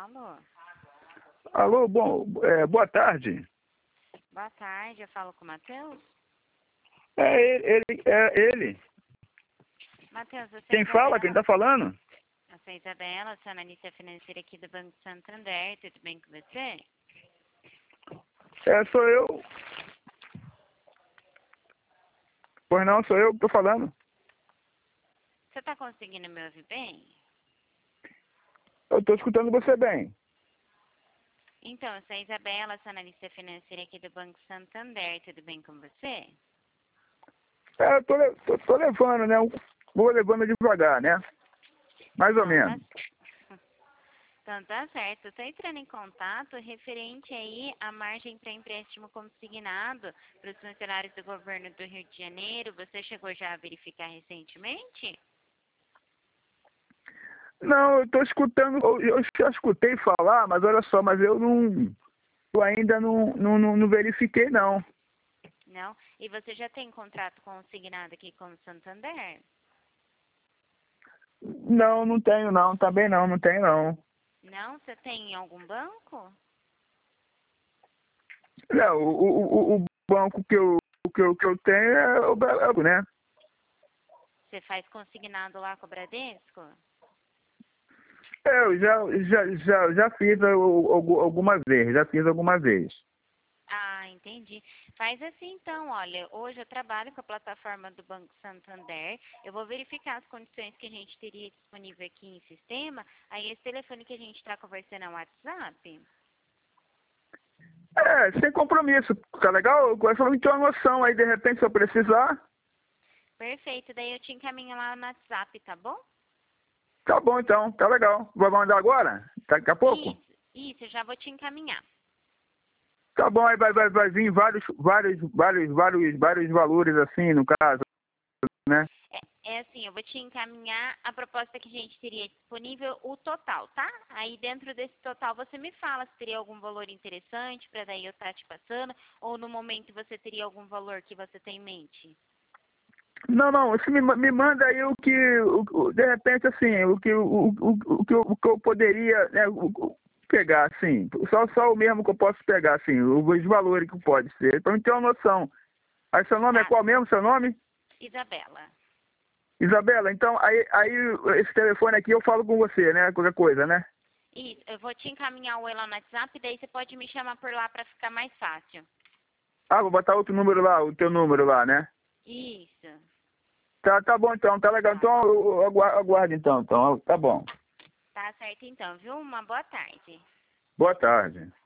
falo? Alô, boa tarde. Boa tarde, eu falo com o Matheus? É ele. Matheus, eu sou Quem fala? Quem tá falando? Eu sou Isabela, sou analista financeira aqui do Banco Santander, tudo bem com você? Sou eu. Pois não, sou eu que tô falando. Você tá conseguindo me ouvir bem? Eu tô escutando você bem. Então, eu sou Isabela, sou analista financeira aqui do Banco Santander, tudo bem com você? Eu tô levando, né? Vou levando devagar, né? Mais ou menos. Então tá certo. Estou entrando em contato referente aí à margem para empréstimo consignado para os funcionários do governo do Rio de Janeiro. Você chegou já a verificar recentemente? Não, eu tô escutando, eu já escutei falar, mas olha só, eu ainda não verifiquei, não. Não? E você já tem contrato consignado aqui com o Santander? Não tenho, não. Também não tenho, não. Não? Você tem em algum banco? Não, o banco que eu tenho é o Bradesco, né? Você faz consignado lá com o Bradesco? Eu já fiz algumas vezes, já fiz algumas vezes. Ah, entendi. Faz assim então, olha, hoje eu trabalho com a plataforma do Banco Santander, eu vou verificar as condições que a gente teria disponível aqui em sistema, aí esse telefone que a gente está conversando é o WhatsApp? Sem compromisso, tá legal? Eu gosto de ter uma noção aí, de repente, se eu precisar. Perfeito, daí eu te encaminho lá no WhatsApp, tá bom? Tá bom então, tá legal. Vai mandar agora? Daqui a pouco? Isso, eu já vou te encaminhar. Tá bom, aí vai vir vários valores assim, no caso, né? É assim, eu vou te encaminhar a proposta que a gente teria disponível, o total, tá? Aí dentro desse total você me fala se teria algum valor interessante para daí eu estar te passando, ou no momento você teria algum valor que você tem em mente. Não, você me manda aí de repente, assim, o que eu poderia, né, pegar, assim, só o mesmo que eu posso pegar, assim, os valores que pode ser, pra eu ter uma noção. Aí seu nome é Tá, qual mesmo, seu nome? Isabela. Isabela, então, aí esse telefone aqui eu falo com você, né, qualquer coisa, né? Isso, eu vou te encaminhar o ela no WhatsApp, daí você pode me chamar por lá para ficar mais fácil. Ah, vou botar outro número lá, o teu número lá, né? Isso. Tá bom então, tá legal. Tá, Então eu aguardo então, tá bom. tá certo então, viu? Uma boa tarde. Boa tarde.